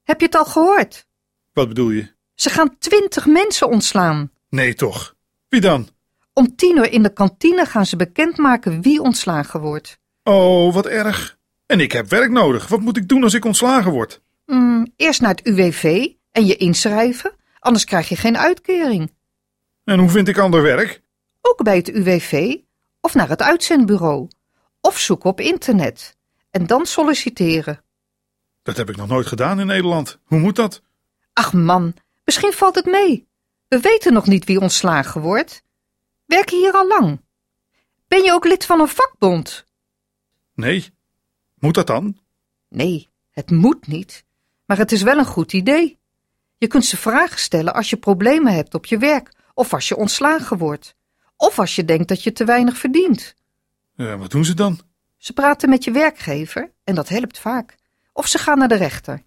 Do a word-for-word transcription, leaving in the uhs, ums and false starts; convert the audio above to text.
Heb je het al gehoord? Wat bedoel je? Ze gaan twintig mensen ontslaan. Nee toch? Wie dan? Om tien uur in de kantine gaan ze bekendmaken wie ontslagen wordt. Oh, wat erg. En ik heb werk nodig. Wat moet ik doen als ik ontslagen word? Mm, eerst naar het U W V en je inschrijven, anders krijg je geen uitkering. En hoe vind ik ander werk? Ook bij het U W V of naar het uitzendbureau. Of zoeken op internet. En dan solliciteren. Dat heb ik nog nooit gedaan in Nederland. Hoe moet dat? Ach man, misschien valt het mee. We weten nog niet wie ontslagen wordt. Werk je hier al lang? Ben je ook lid van een vakbond? Nee. Moet dat dan? Nee, het moet niet. Maar het is wel een goed idee. Je kunt ze vragen stellen als je problemen hebt op je werk. Of als je ontslagen wordt. Of als je denkt dat je te weinig verdient. Uh, wat doen ze dan? Ze praten met je werkgever en dat helpt vaak. Of ze gaan naar de rechter.